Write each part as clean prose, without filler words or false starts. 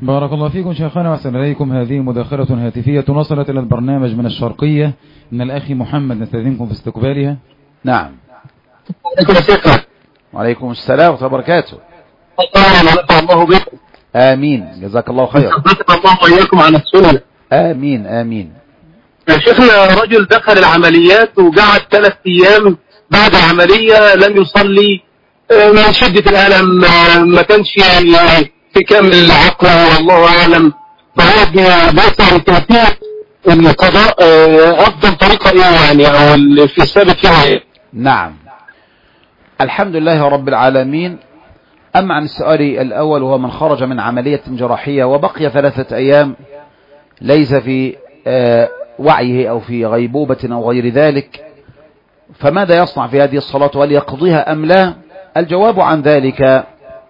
بارك الله فيكم شيخنا وأحسن إليكم. هذه مداخلة هاتفية وصلت إلى البرنامج من الشرقية من الأخ محمد، نستأذنكم في استقبالها. نعم. عليكم وعليكم السلام ورحمة الله وبركاته. الله بكم. آمين، جزاك الله خير. ثبتنا الله وإياكم على السنة. آمين آمين. يا شيخنا، رجل دخل العمليات وقعد 3 أيام بعد العملية لم يصلي من شدة الألم، ما كانش في كامل العقل والله أعلم، فهو بيسأل تهديد القضاء أفضل طريقة إيه يعني، أو في الثابت فيها إيه؟ نعم، الحمد لله رب العالمين. أما عن السؤال الأول، وهو من خرج من عملية جراحية وبقي 3 أيام ليس في وعيه أو في غيبوبة أو غير ذلك، فماذا يصنع في هذه الصلاة؟ وهل يقضيها أم لا؟ الجواب عن ذلك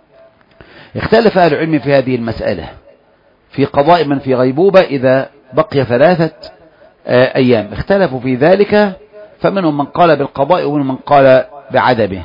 اختلف أهل العلم في هذه المسألة، في قضاء من في غيبوبة إذا بقي 3 أيام. اختلفوا في ذلك، فمنهم من قال بالقضاء ومنهم من قال بعدمه،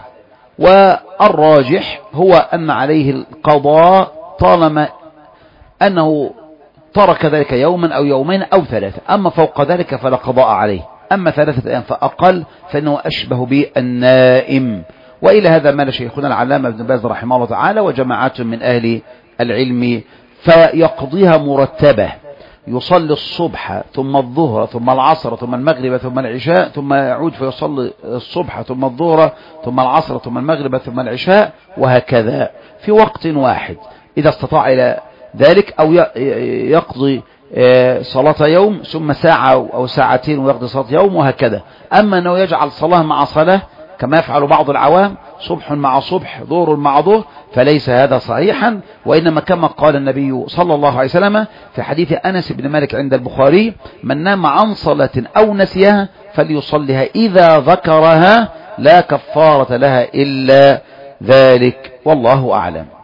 والراجح هو أن عليه القضاء طالما أنه ترك ذلك يوما أو يومين أو 3، أما فوق ذلك فلا قضاء عليه. أما 3 أيام فأقل فإنه أشبه بالنائم. وإلى هذا مال شيخنا العلامة ابن باز رحمه الله تعالى وجماعات من أهل العلم، فيقضيها مرتبة، يصلي الصبح ثم الظهر ثم العصر ثم المغرب ثم العشاء، ثم يعود فيصلي الصبح ثم الظهر ثم العصر ثم المغرب ثم العشاء، وهكذا في وقت واحد إذا استطاع إلى ذلك، أو يقضي صلاة يوم ثم ساعة أو ساعتين ويقضي صلاة يوم، وهكذا. أما أنه يجعل صلاة مع صلاة كما يفعل بعض العوام، صبح مع صبح ظهر مع ظهر، فليس هذا صحيحا، وإنما كما قال النبي صلى الله عليه وسلم في حديث أنس بن مالك عند البخاري: من نام عن صلاة أو نسيها فليصلها إذا ذكرها، لا كفارة لها إلا ذلك، والله أعلم.